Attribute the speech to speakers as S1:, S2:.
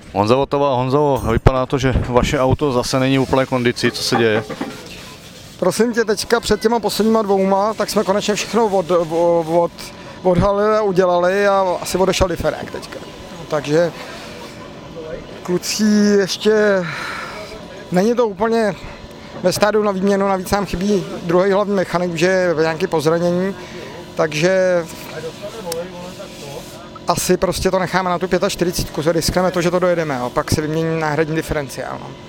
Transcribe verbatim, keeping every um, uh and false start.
S1: Honza Votava, Honzo, vypadá to, že vaše auto zase není úplně kondici, co se děje?
S2: Prosím tě, teďka před těma posledníma dvouma, tak jsme konečně všechno od, od, odhalili a udělali a asi odešel diferák teďka. Takže kluci ještě není to úplně ve stádiu na výměnu, navíc nám chybí druhý hlavní mechanik, že je nějaké pozranění, takže asi prostě to necháme na tu čtyřicet pět, riskneme to, že to dojedeme a pak si vymění náhradní diferenciál. No.